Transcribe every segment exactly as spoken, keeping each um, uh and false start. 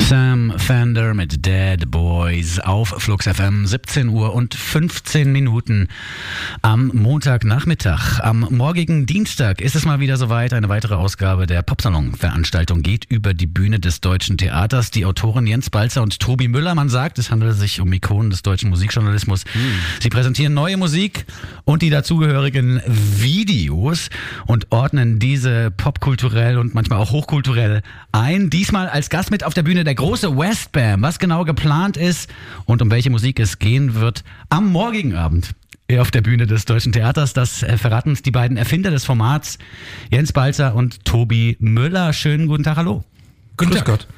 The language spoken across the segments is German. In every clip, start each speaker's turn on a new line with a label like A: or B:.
A: Sam Fender mit Dead Boys auf Flux F M, siebzehn Uhr und fünfzehn Minuten am Montagnachmittag. Am morgigen Dienstag ist es mal wieder soweit. Eine weitere Ausgabe der Popsalon-Veranstaltung geht über die Bühne des Deutschen Theaters. Die Autoren Jens Balzer und Tobi Müller, man sagt, es handelt sich um Ikonen des deutschen Musikjournalismus. Hm. Sie präsentieren neue Musik und die dazugehörigen Videos und ordnen diese popkulturell und manchmal auch hochkulturell ein. Diesmal als Gast mit auf der Bühne der große Westbam. Was genau geplant ist und um welche Musik es gehen wird am morgigen Abend auf der Bühne des Deutschen Theaters, das verraten uns die beiden Erfinder des Formats, Jens Balzer und Tobi Müller. Schönen guten Tag, hallo.
B: Guten Tag. Gott.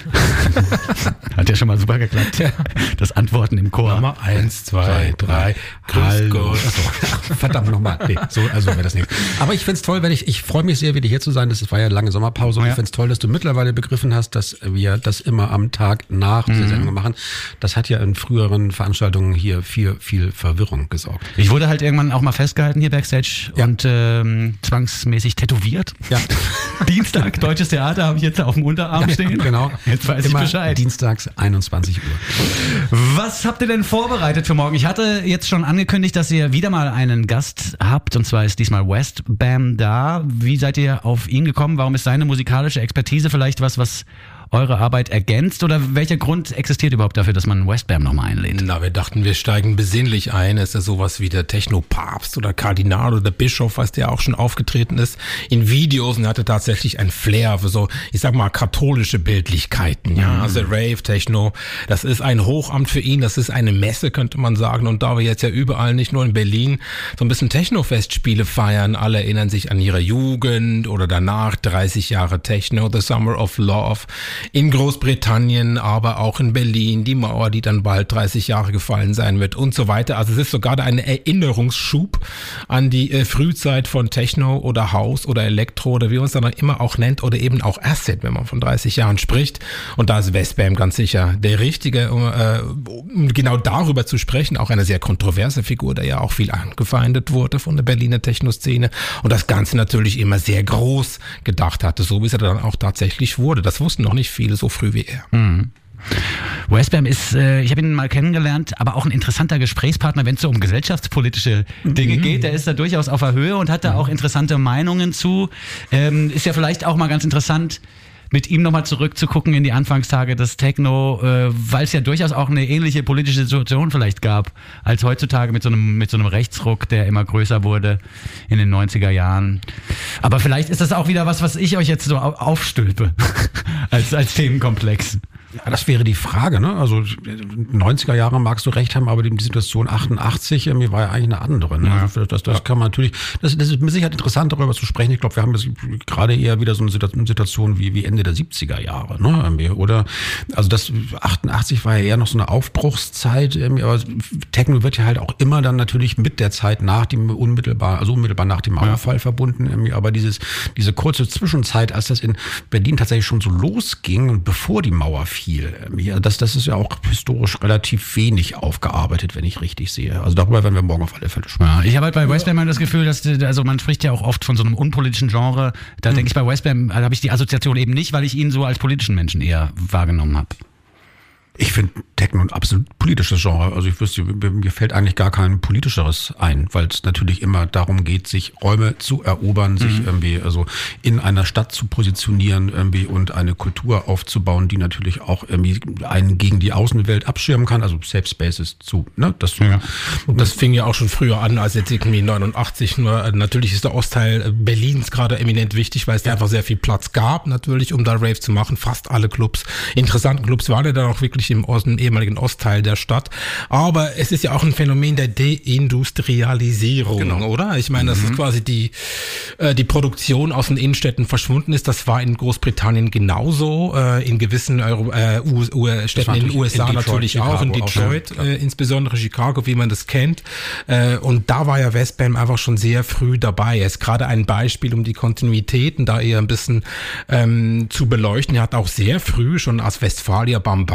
A: Hat ja schon mal super geklappt. Ja. Das Antworten im Chor.
B: Nummer eins, zwei, drei. Grüß Gott. Achso, verdammt nochmal. Nee, so, also wäre das nicht. Aber ich find's toll, wenn ich, ich freue mich sehr, wieder hier zu sein. Das war ja lange Sommerpause. Und ja. Ich find's toll, dass du mittlerweile begriffen hast, dass wir das immer am Tag nach mhm. der Sendung machen. Das hat ja in früheren Veranstaltungen hier viel, viel Verwirrung gesorgt.
A: Ich wurde halt irgendwann auch mal festgehalten hier Backstage ja. und ähm, zwangsmäßig tätowiert.
B: Ja.
A: Dienstag, Deutsches Theater, habe ich jetzt auf dem Unterarm ja, stehen.
B: Genau.
A: Jetzt weiß
B: immer
A: ich Bescheid.
B: Dienstags einundzwanzig Uhr.
A: Was habt ihr denn vorbereitet für morgen? Ich hatte jetzt schon angekündigt, dass ihr wieder mal einen Gast habt, und zwar ist diesmal Westbam da. Wie seid ihr auf ihn gekommen? Warum ist seine musikalische Expertise vielleicht was, was eure Arbeit ergänzt, oder welcher Grund existiert überhaupt dafür, dass man Westbam nochmal einlädt?
C: Na, wir dachten, wir steigen besinnlich ein. Es ist sowas wie der Techno-Papst oder Kardinal oder Bischof, was der auch schon aufgetreten ist in Videos, und hatte tatsächlich ein Flair für so, ich sag mal, katholische Bildlichkeiten. Ja, mhm. Also Rave, Techno, das ist ein Hochamt für ihn, das ist eine Messe, könnte man sagen. Und da wir jetzt ja überall, nicht nur in Berlin, so ein bisschen Techno-Festspiele feiern, alle erinnern sich an ihre Jugend oder danach dreißig Jahre Techno, The Summer of Love, in Großbritannien, aber auch in Berlin, die Mauer, die dann bald dreißig Jahre gefallen sein wird und so weiter. Also es ist sogar ein Erinnerungsschub an die äh, Frühzeit von Techno oder House oder Elektro oder wie man es dann immer auch nennt, oder eben auch Acid, wenn man von dreißig Jahren spricht. Und da ist Westbam ganz sicher der Richtige, um, äh, um genau darüber zu sprechen. Auch eine sehr kontroverse Figur, der ja auch viel angefeindet wurde von der Berliner Techno-Szene und das Ganze natürlich immer sehr groß gedacht hatte, so wie es dann auch tatsächlich wurde. Das wussten noch nicht viele so früh wie er.
A: Mhm. Westbam ist, äh, ich habe ihn mal kennengelernt, aber auch ein interessanter Gesprächspartner, wenn es so um gesellschaftspolitische Dinge mhm. geht. Der ist da durchaus auf der Höhe und hat da auch interessante Meinungen zu. Ähm, ist ja vielleicht auch mal ganz interessant, mit ihm nochmal zurückzugucken in die Anfangstage des Techno, äh, weil es ja durchaus auch eine ähnliche politische Situation vielleicht gab, als heutzutage mit so einem mit so einem Rechtsruck, der immer größer wurde in den neunziger Jahren. Aber vielleicht ist das auch wieder was, was ich euch jetzt so aufstülpe als als Themenkomplex.
B: Ja, das wäre die Frage, ne? Also neunziger Jahre magst du recht haben, aber die Situation achtundachtzig mir war ja eigentlich eine andere. Ne? Ja. Also das, das kann man natürlich, das, das ist mit Sicherheit interessant, darüber zu sprechen. Ich glaube, wir haben jetzt gerade eher wieder so eine Situation wie, wie Ende der siebziger Jahre, ne? Oder, also das achtundachtzig war ja eher noch so eine Aufbruchszeit, aber Techno wird ja halt auch immer dann natürlich mit der Zeit nach dem unmittelbar, also unmittelbar nach dem Mauerfall ja. verbunden. Aber dieses, diese kurze Zwischenzeit, als das in Berlin tatsächlich schon so losging und bevor die Mauer fiel, viel. Ja, das, das ist ja auch historisch relativ wenig aufgearbeitet, wenn ich richtig sehe. Also darüber werden wir morgen auf alle Fälle sprechen.
A: Ja, ich habe halt bei Westbam das Gefühl, dass, also man spricht ja auch oft von so einem unpolitischen Genre. Da mhm. denke ich bei Westbam, da habe ich die Assoziation eben nicht, weil ich ihn so als politischen Menschen eher wahrgenommen habe.
B: Ich finde Techno ein absolut politisches Genre. Also ich wüsste, mir fällt eigentlich gar kein politischeres ein, weil es natürlich immer darum geht, sich Räume zu erobern, mhm. sich irgendwie also in einer Stadt zu positionieren irgendwie und eine Kultur aufzubauen, die natürlich auch irgendwie einen gegen die Außenwelt abschirmen kann, also Safe Spaces zu. Ne? Das,
C: ja. Und das fing ja auch schon früher an, als jetzt irgendwie neunundachtzig. Nur natürlich ist der Ostteil Berlins gerade eminent wichtig, weil es da einfach sehr viel Platz gab, natürlich, um da Rave zu machen. Fast alle Clubs, interessanten Clubs waren ja dann auch wirklich im, Ost, im ehemaligen Ostteil der Stadt. Aber es ist ja auch ein Phänomen der Deindustrialisierung, genau. Oder? Ich meine, das mhm. ist quasi die, äh, die Produktion aus den Innenstädten verschwunden ist. Das war in Großbritannien genauso, äh, in gewissen Euro, äh, U, U, Städten in den U S A in Detroit, natürlich Chicago auch, in Detroit, auch, ja, äh, insbesondere Chicago, wie man das kennt. Äh, und da war ja Westbam einfach schon sehr früh dabei. Er ist gerade ein Beispiel, um die Kontinuitäten da eher ein bisschen ähm, zu beleuchten. Er hat auch sehr früh, schon als Westfalia Bambata,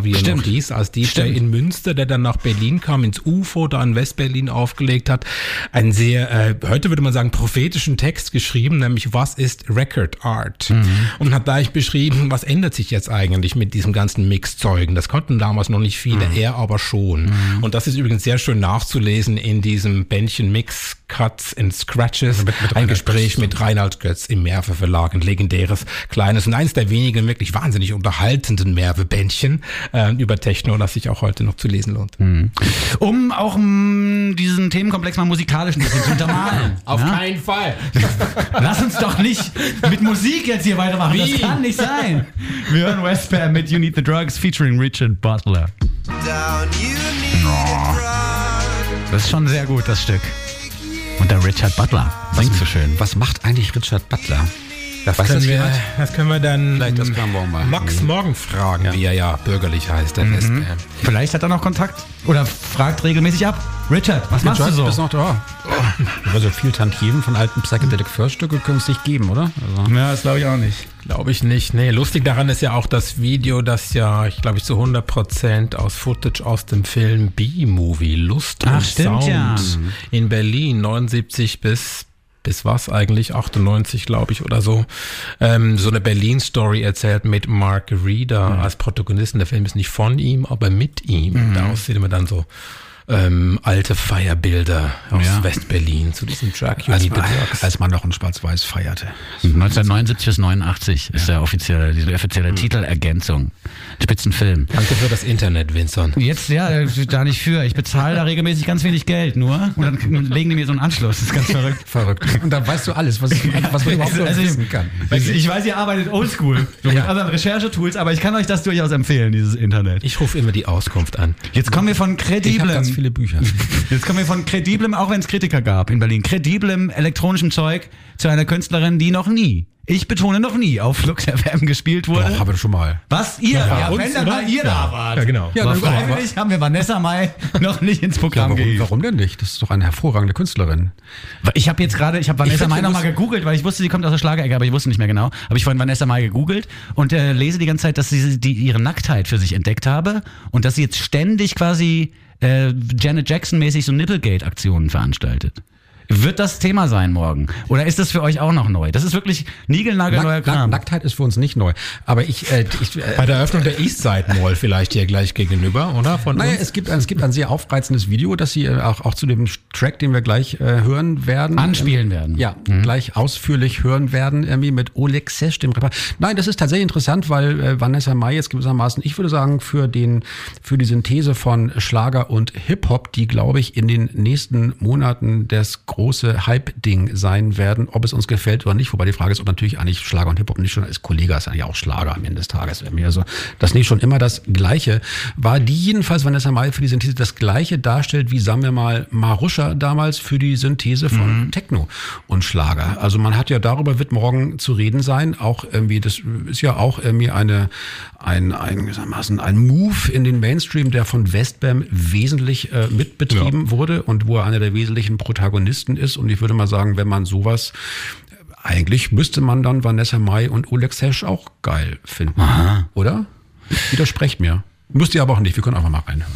C: wie er
A: Stimmt.
C: noch hieß, als D J
A: Stimmt.
C: in Münster, der dann nach Berlin kam, ins U F O, da in Westberlin aufgelegt hat. Einen sehr, äh, heute würde man sagen, prophetischen Text geschrieben, nämlich was ist Record Art? Mhm. Und hat gleich beschrieben, was ändert sich jetzt eigentlich mit diesem ganzen Mixzeugen. Das konnten damals noch nicht viele, mhm. er aber schon. Mhm. Und das ist übrigens sehr schön nachzulesen in diesem Bändchen Mix Cuts and Scratches.
B: Mit, mit
C: ein Gespräch mit Reinhard Götz im Merve Verlag, ein legendäres, kleines und eines der wenigen wirklich wahnsinnig unterhaltenden Merve-Bändchen äh, über Techno, das sich auch heute noch zu lesen lohnt.
A: Mhm. Um auch um, diesen Themenkomplex mal musikalisch ein bisschen zu untermalen.
C: Auf
A: ja?
C: keinen Fall.
A: Lass uns doch nicht mit Musik jetzt hier weitermachen.
C: Wie?
A: Das kann nicht sein. Wir hören Westbam mit You Need the Drugs featuring Richard Butler.
D: Down, you need
A: Oh.
D: a drug.
A: Das ist schon sehr gut, das Stück. Und der Richard Butler singt so schön.
B: Was macht eigentlich Richard Butler?
C: Das
B: Weiß
C: können,
B: das
C: wir,
B: jemand?
C: das können wir dann
B: Vielleicht das können wir auch mal.
C: Max Morgen fragen,
B: Ja.
C: wie er ja bürgerlich heißt, der Westbam.
A: Vielleicht hat er noch Kontakt oder fragt regelmäßig ab. Richard, was machst du so?
B: Bist noch da? Oh. Also viel Tantiemen von alten Psychedelic First Stücke können es nicht geben, oder? Also.
A: Ja, das glaube ich auch nicht.
C: Glaube ich nicht. Nee, lustig daran ist ja auch das Video, das ja, ich glaube ich, zu hundert Prozent aus Footage aus dem Film B-Movie Lust
A: Ach,
C: und
A: stimmt,
C: Sound
A: ja.
C: in Berlin neunundsiebzig bis bis was eigentlich, achtundneunzig glaube ich oder so, ähm, so eine Berlin-Story erzählt mit Mark Reeder mhm. als Protagonisten. Der Film ist nicht von ihm, aber mit ihm. Mhm. Daraus sieht man dann so ähm, alte Feierbilder aus
A: Ja.
C: West-Berlin zu diesem Track. You
B: Als
C: Need the
B: man,
C: Drugs.
B: als man noch in Schwarz-Weiß feierte.
A: neunzehnhundertneunundsiebzig bis neunundachtzig ist der offizielle, die offizielle Titelergänzung. Spitzenfilm.
C: Danke für das Internet, Vincent.
A: Jetzt, ja, da nicht für. Ich bezahle da regelmäßig ganz wenig Geld nur und dann legen die mir so einen Anschluss. Das ist ganz verrückt.
B: Verrückt. Und da weißt du alles, was, was man überhaupt
A: Also ich,
B: wissen kann.
A: ich, ich weiß, ihr arbeitet oldschool, so mit anderen Recherchetools, aber ich kann euch das durchaus empfehlen, dieses Internet.
C: Ich rufe immer die Auskunft an.
A: Jetzt kommen wir von
B: Ich habe
A: krediblem,
B: ganz viele Bücher.
A: jetzt kommen wir von krediblem, auch wenn es Kritiker gab in Berlin, krediblem elektronischem Zeug zu einer Künstlerin, die noch nie, ich betone noch nie, auf Flux F M gespielt wurde.
B: Doch, habe ich schon mal.
A: Was? Ihr?
C: Ja,
A: Ja,
C: uns,
A: wenn dann
C: oder?
A: mal ihr da wart.
C: Ja, genau.
B: Ja,
A: aber
B: dann-
A: freiwillig haben wir Vanessa Mai noch nicht ins
B: Ja,
A: Programm
B: warum,
A: gehievt.
B: warum denn nicht? Das ist doch eine hervorragende Künstlerin.
A: Ich habe jetzt gerade, ich habe Vanessa
B: find,
A: Mai
B: du
A: nochmal
B: musst-
A: gegoogelt, weil ich wusste, sie kommt aus der Schlagerecke, aber ich wusste nicht mehr genau. Habe ich vorhin Vanessa Mai gegoogelt und äh, lese die ganze Zeit, dass sie die, ihre Nacktheit für sich entdeckt habe und dass sie jetzt ständig quasi äh, Janet Jackson-mäßig so Nipplegate-Aktionen veranstaltet. Wird das Thema sein morgen? Oder ist das für euch auch noch neu? Das ist wirklich niegelnagelneuer
B: Nack,
A: Kram.
B: Nack, Nacktheit ist für uns nicht neu. Aber ich, äh, ich äh,
C: Bei der Eröffnung der Eastside Mall vielleicht hier gleich gegenüber, oder? Von
B: Naja,
C: uns?
B: es gibt, ein- es gibt ein sehr aufreizendes Video, das Sie äh, auch, auch zu dem Track, den wir gleich äh, hören werden.
A: Anspielen werden.
B: Ja, gleich ausführlich hören werden, irgendwie mit Oleg Sesh, dem Rapper. Nein, das ist tatsächlich interessant, weil äh, Vanessa Mai jetzt gewissermaßen, ich würde sagen, für den, für die Synthese von Schlager und Hip-Hop, die, glaube ich, in den nächsten Monaten das große Hype-Ding sein werden, ob es uns gefällt oder nicht. Wobei die Frage ist, ob natürlich eigentlich Schlager und Hip-Hop nicht schon als Kollege ist, eigentlich auch Schlager am Ende des Tages. Also, das nicht schon immer das Gleiche war. Die jedenfalls, Vanessa Mai für die Synthese das Gleiche darstellt, wie, sagen wir mal, Marusha damals für die Synthese von mhm. Techno und Schlager. Also man hat ja, darüber wird morgen zu reden sein. Auch irgendwie, das ist ja auch irgendwie eine, ein, ein, gewissermaßen ein Move in den Mainstream, der von Westbam wesentlich äh, mitbetrieben ja. wurde und wo er einer der wesentlichen Protagonisten ist. Und ich würde mal sagen, wenn man sowas, eigentlich müsste man dann Vanessa Mai und Oleg Sesh auch geil finden.
A: Aha.
B: Oder? Widersprecht mir. Müsst ihr aber auch nicht, wir können einfach mal rein.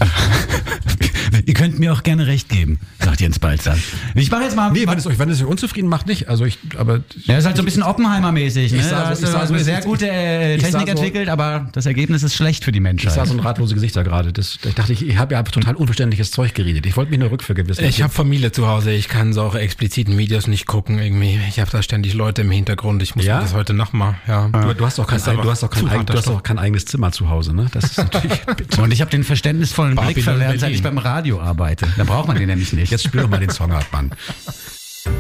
A: Ihr könnt mir auch gerne recht geben, sagt Jens Balzer. Ich mache jetzt mal...
B: Nee, wenn es euch, wenn es euch unzufrieden macht, nicht. Also ich, aber...
A: Ja, ist halt so ein bisschen Oppenheimer-mäßig. Ne?
B: Ich sah so-
A: Hast
B: ich
A: du
B: sah so-
A: eine sehr
B: ich-
A: gute äh,
B: ich sah
A: Technik
B: so-
A: entwickelt, aber das Ergebnis ist schlecht für die
B: Ich
A: Menschheit.
B: sah so ein ratlose Gesichter gerade. Das, ich dachte, ich, ich habe ja total unverständliches Zeug geredet. Ich wollte mich nur rückvergewissen.
C: Ich habe Familie zu Hause, ich kann so auch expliziten Videos nicht gucken irgendwie. Ich habe da ständig Leute im Hintergrund, ich muss
B: Ja?
C: mir das heute Nacht mal, ja.
B: Du, du hast doch kein,
C: Das ist aber
B: du hast doch kein,
C: zu
B: eig,
C: harter
B: du hast
C: Stoff.
B: doch kein eigenes Zimmer zu Hause, ne? Das ist natürlich bitter.
A: Und ich habe den verständnisvollen Blick
C: Babylon
A: verlernt, seit
C: Berlin.
A: ich beim Radio arbeite. Da braucht man den nämlich nicht.
B: Jetzt spiel doch mal den Song ab, Mann.
E: So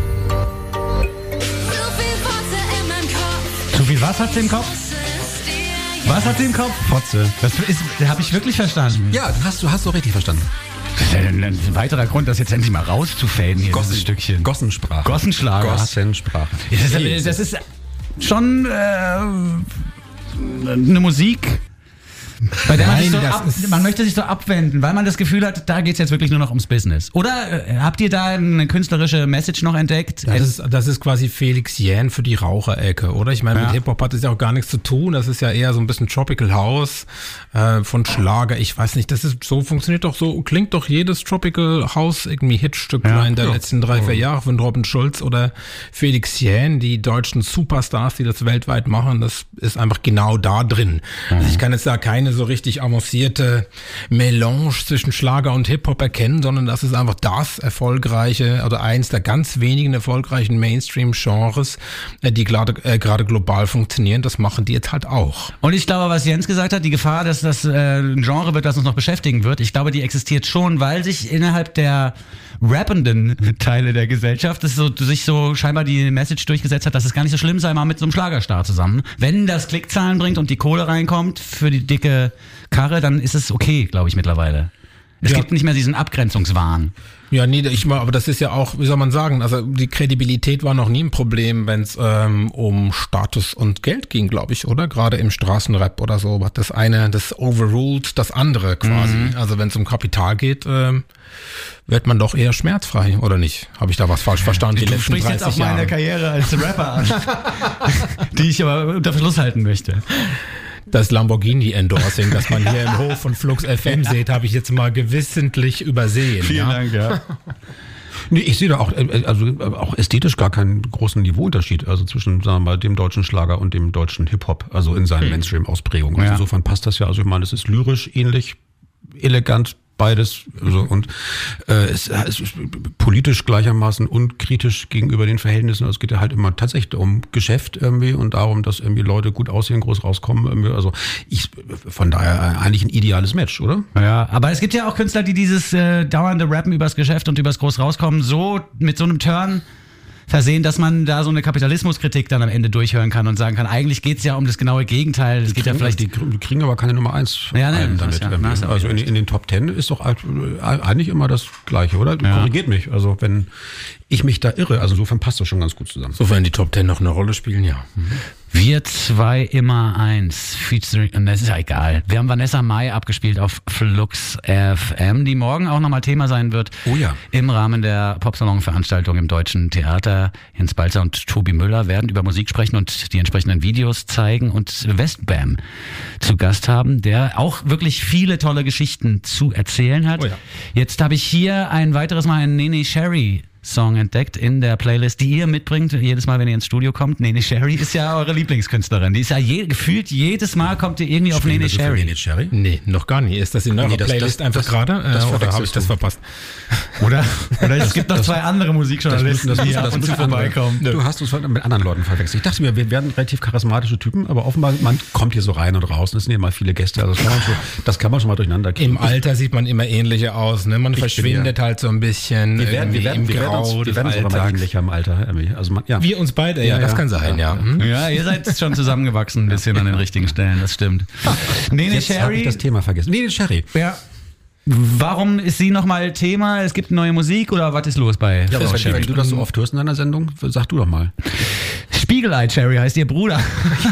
E: viel Worte in meinem Kopf.
A: Zu viel was hat sie im Kopf?
E: Es ist dir
A: Was hat sie im Kopf?
B: Fotze.
A: Das ist, habe ich wirklich verstanden.
B: Ja, hast du hast du richtig verstanden.
A: Das ist ja ein, ein weiterer Grund, das jetzt endlich mal rauszufaden hier, dieses Stückchen.
B: Gossensprache.
A: Gossenschlager.
B: Gossensprache.
A: Das ist, das ist schon äh, eine Musik, Bei der man,
C: Nein,
A: sich so
C: das
A: ab,
C: ist-
A: man möchte sich so abwenden, weil man das Gefühl hat, da geht's jetzt wirklich nur noch ums Business. Oder äh, habt ihr da eine künstlerische Message noch entdeckt?
C: Das ist, das ist quasi Felix Jähn für die Raucherecke, oder? Ich meine,
A: Ja.
C: mit Hip-Hop hat es ja auch gar nichts zu tun. Das ist ja eher so ein bisschen Tropical House äh, von Schlager. Ich weiß nicht, das ist so, funktioniert doch so, klingt doch jedes Tropical House irgendwie Hitstück
A: Ja.
C: in der
B: Ja.
C: letzten drei, vier Jahre von Robin Schulz oder Felix Jähn, die deutschen Superstars, die das weltweit machen. Das ist einfach genau da drin. Also ich kann jetzt da keine so richtig avancierte Melange zwischen Schlager und Hip-Hop erkennen, sondern das ist einfach das erfolgreiche oder eins der ganz wenigen erfolgreichen Mainstream-Genres, äh, die gerade äh, gerade global funktionieren. Das machen die jetzt halt auch.
A: Und ich glaube, was Jens gesagt hat, die Gefahr, dass das äh, ein Genre wird, das uns noch beschäftigen wird, ich glaube, die existiert schon, weil sich innerhalb der rappenden Teile der Gesellschaft das so, sich so scheinbar die Message durchgesetzt hat, dass es gar nicht so schlimm sei, mal mit so einem Schlagerstar zusammen. Wenn das Klickzahlen bringt und die Kohle reinkommt für die dicke Karre, dann ist es okay, glaube ich, mittlerweile. Es
C: Ja.
A: gibt nicht mehr diesen Abgrenzungswahn.
C: Ja, nee, ich mal, aber das ist ja auch, wie soll man sagen, also die Kredibilität war noch nie ein Problem, wenn es ähm, um Status und Geld ging, glaube ich, oder? Gerade im Straßenrap oder so, hat das eine, das overruled das andere quasi.
A: Mhm.
C: Also wenn es um Kapital geht, ähm, wird man doch eher schmerzfrei, oder nicht? Habe ich da was falsch verstanden? Die
A: Du
C: letzten
A: sprichst jetzt
C: dreißig
A: auf meine
C: Jahre.
A: Karriere als Rapper an, die ich aber unter Verschluss halten möchte.
C: Das Lamborghini-Endorsing, das man hier im Hof von Flux F M sieht, habe ich jetzt mal gewissentlich übersehen. ja?
A: Dank, ja.
B: Nee, ich sehe da auch, äh, also äh, auch ästhetisch gar keinen großen Niveauunterschied, also zwischen, sagen wir mal, dem deutschen Schlager und dem deutschen Hip-Hop, also in seinen Mainstream-Ausprägungen. Also
A: Ja.
B: insofern passt das ja, also ich meine, es ist lyrisch ähnlich, elegant, beides, also, und äh, es, es ist politisch gleichermaßen unkritisch gegenüber den Verhältnissen. Also es geht ja halt immer tatsächlich um Geschäft irgendwie und darum, dass irgendwie Leute gut aussehen, groß rauskommen. Irgendwie. Also ich, von daher eigentlich ein ideales Match, oder?
A: Ja, aber es gibt ja auch Künstler, die dieses äh, dauernde Rappen übers Geschäft und übers Groß rauskommen so mit so einem Turn versehen, dass man da so eine Kapitalismuskritik dann am Ende durchhören kann und sagen kann, eigentlich geht's ja um das genaue Gegenteil. Es geht ja vielleicht
B: die, die kriegen aber keine Nummer eins
A: Ja, nee,
B: Alben
A: das
B: damit.
A: ja-
B: irgendwie.
A: das ist ja
B: also in,
A: recht.
B: in den Top Ten ist doch eigentlich immer das Gleiche, oder?
A: Ja.
B: Korrigiert mich. Also wenn ich mich da irre, also insofern passt das schon ganz gut zusammen.
C: Sofern die Top Ten noch eine Rolle spielen, ja.
A: Wir zwei immer eins. Featuring, das ist ja egal. Wir haben Vanessa Mai abgespielt auf Flux F M, die morgen auch nochmal Thema sein wird.
B: Oh ja.
A: Im Rahmen der Popsalon-Veranstaltung im Deutschen Theater. Jens Balzer und Tobi Müller werden über Musik sprechen und die entsprechenden Videos zeigen und Westbam zu Gast haben, der auch wirklich viele tolle Geschichten zu erzählen hat.
C: Oh ja.
A: Jetzt habe ich hier ein weiteres Mal einen Nene Sherry Song entdeckt in der Playlist, die ihr mitbringt, jedes Mal, wenn ihr ins Studio kommt. Nene Sherry ist ja eure Lieblingskünstlerin. Die ist ja je, gefühlt jedes Mal kommt ihr irgendwie auf Nene Sherry.
B: Nene Sherry?
C: Nee, noch gar nie. Ist das in eurer
B: Nee, das-
C: Playlist
B: das-
C: einfach
B: das-
C: gerade?
B: das
C: Äh, oder
B: verwechselst
C: habe ich das
B: du.
C: verpasst?
A: Oder? Oder es gibt noch
B: das-
A: zwei andere Musikjournalisten,
B: Das müssen-
A: die
B: das
A: ab und zu
B: müssen andere-
A: vorbeikommen.
B: Du hast uns heute mit anderen Leuten verwechselt. Ich dachte mir, wir werden relativ charismatische Typen, aber offenbar, man kommt hier so rein und raus. Es sind ja mal viele Gäste, also das kann man schon, das kann man schon mal durcheinander kriegen.
C: Im Alter sieht man immer ähnlicher aus, ne? Man
B: bin
C: verschwindet halt so ein bisschen
B: wir werden, wir
C: irgendwie
B: werden,
C: im
B: wir werden
C: Grau
B: uns, wir
C: des
B: werden uns aber mal
C: Alltags.
B: ähnlicher im Alter. irgendwie. Also man, ja.
C: Wir uns beide, ja,
B: Ja,
C: das
B: ja.
C: kann sein, ja.
B: Ja,
C: Hm?
A: Ja, ihr seid schon zusammengewachsen ein bisschen an den richtigen Stellen, das stimmt. Nene
B: Jetzt habe ich
A: Sherry,
B: das Thema vergessen. Nee, Sherry.
A: ja. Warum ist sie nochmal Thema? Es gibt neue Musik oder was ist los bei
B: Ja,
A: Frau
B: aber
A: Sherry?
B: wenn du das so oft hörst in deiner Sendung, sag du doch mal.
A: Spiegelei Cherry heißt ihr Bruder.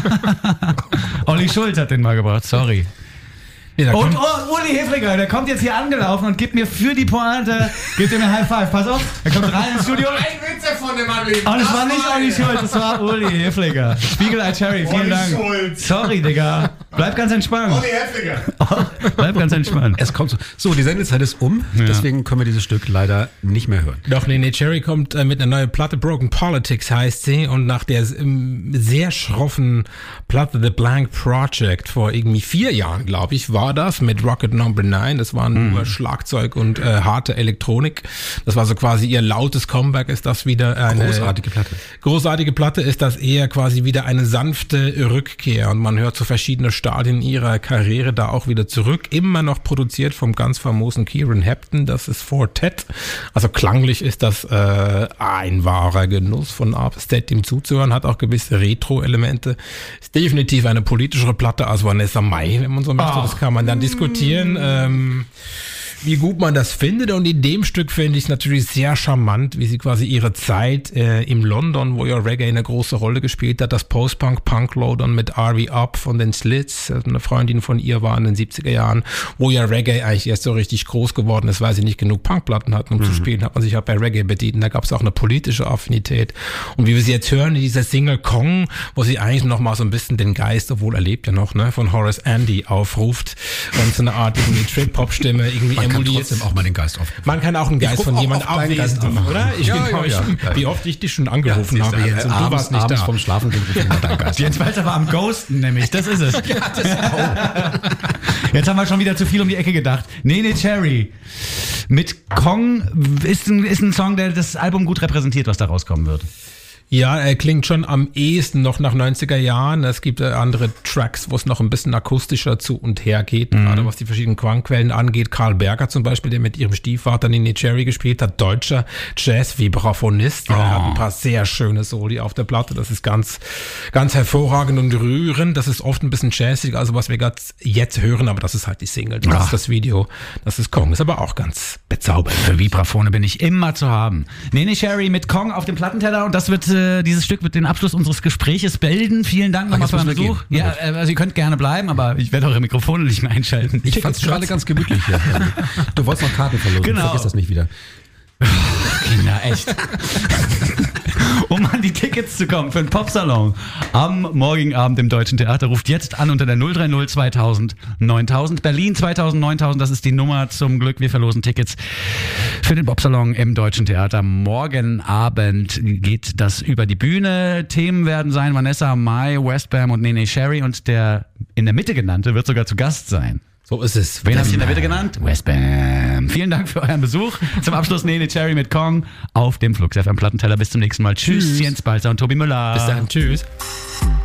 A: Olli Schulz hat den mal gebracht, sorry.
C: Nee, da
A: Und
C: kommt-
A: oh, Uli Hefliger, der kommt jetzt hier angelaufen und gibt mir für die Pointe, gibt er mir High Five. Pass auf, er kommt rein ins Studio.
D: Witz von dem Mann.
A: Und es war nicht Olli Schulz, es war Uli Hefliger. Spiegelei Cherry, vielen
D: Olli
A: Dank.
D: Schulz.
A: Sorry, Digga. Bleib ganz entspannt.
D: Heftiger.
A: Bleib ganz entspannt.
B: Es kommt so. So, die Sendezeit ist um, deswegen können wir dieses Stück leider nicht mehr hören.
C: Doch, Nene Cherry kommt äh, mit einer neuen Platte, Broken Politics heißt sie, und nach der ähm, sehr schroffen Platte The Blank Project vor irgendwie vier Jahren, glaube ich, war das, mit Rocket Number Nine. Das waren nur Schlagzeug und äh, harte Elektronik. Das war so quasi ihr lautes Comeback, ist das wieder eine
B: Großartige Platte.
C: Großartige Platte, ist das eher quasi wieder eine sanfte Rückkehr, und man hört so verschiedene Stadien ihrer Karriere da auch wieder zurück. Immer noch produziert vom ganz famosen Kieran Hepton, das ist Fortet. Also klanglich ist das äh, ein wahrer Genuss von A bis Z, ihm zuzuhören, hat auch gewisse Retro-Elemente. Ist definitiv eine politischere Platte als Vanessa Mai, wenn man so möchte. Das kann man dann diskutieren. Ähm, wie gut man das findet. Und in dem Stück finde ich es natürlich sehr charmant, wie sie quasi ihre Zeit äh, im London, wo ja Reggae eine große Rolle gespielt hat, das Post-Punk, Punk-Load mit R V Up von den Slits, eine Freundin von ihr war in den siebziger Jahren, wo ja Reggae eigentlich erst so richtig groß geworden ist, weil sie nicht genug Punkplatten hatten, um mhm. zu spielen, hat man sich halt bei Reggae bedient. Und da gab es auch eine politische Affinität. Und wie wir sie jetzt hören in dieser Single Kong, wo sie eigentlich noch mal so ein bisschen den Geist, obwohl er lebt ja noch, ne, von Horace Andy aufruft und so eine Art irgendwie Trip-Hop-Stimme irgendwie
B: man
C: emuliert.
B: Man kann trotzdem auch mal den Geist auf.
C: Man kann auch einen Geist von jemand abwesend machen, oder? Ich
B: ja,
C: bin
B: ja, ja, ja.
C: Wie oft ich dich schon angerufen
B: ja,
C: habe jetzt und du warst nicht da.
B: Vom Schlafen gehen rufen wir deinen Geist.
A: Jens Walter war am Ghosten nämlich, das ist es.
B: Ja, das auch.
A: Jetzt haben wir schon wieder zu viel um die Ecke gedacht. Nene Cherry mit Kong ist ein, ist ein Song, der das Album gut repräsentiert, was da rauskommen wird.
C: Ja, er klingt schon am ehesten noch nach neunziger Jahren. Es gibt äh, andere Tracks, wo es noch ein bisschen akustischer zu und her geht, mhm. gerade was die verschiedenen Klangquellen angeht. Karl Berger zum Beispiel, der mit ihrem Stiefvater Nene Cherry gespielt hat, deutscher Jazz-Vibraphonist. Oh. Er hat ein paar sehr schöne Soli auf der Platte. Das ist ganz, ganz hervorragend und rührend. Das ist oft ein bisschen jazzig, also was wir jetzt hören, aber das ist halt die Single, das Ach. ist das Video, das ist Kong. Ist aber auch ganz bezaubernd.
A: Für Vibraphone bin ich immer zu haben. Nene Cherry mit Kong auf dem Plattenteller und das wird äh, dieses Stück wird den Abschluss unseres Gespräches bilden. Vielen Dank nochmal für euren Besuch. Ja, also ihr könnt gerne bleiben, aber ich werde eure Mikrofone nicht mehr einschalten.
B: Ich fand es gerade ganz gemütlich hier. Du wolltest noch Karten verlosen.
A: Genau.
B: Vergiss das nicht wieder.
A: Kinder, echt. Um an die Tickets zu kommen für den Popsalon am morgigen Abend im Deutschen Theater, ruft jetzt an unter der null drei null zweitausend neuntausend. Berlin zweitausend neuntausend, das ist die Nummer zum Glück. Wir verlosen Tickets für den Popsalon im Deutschen Theater. Morgen Abend geht das über die Bühne. Themen werden sein Vanessa Mai, Westbam und Nene Cherry und der in der Mitte genannte wird sogar zu Gast sein.
C: So ist es.
A: Wen hast du in der Mitte genannt? Westbam. Vielen Dank für euren Besuch. Zum Abschluss Nene Cherry mit Kong auf dem Flux F M Plattenteller. Bis zum nächsten Mal. Tschüss, Tschüss. Jens Balzer und Tobi Müller.
C: Bis dann. Tschüss.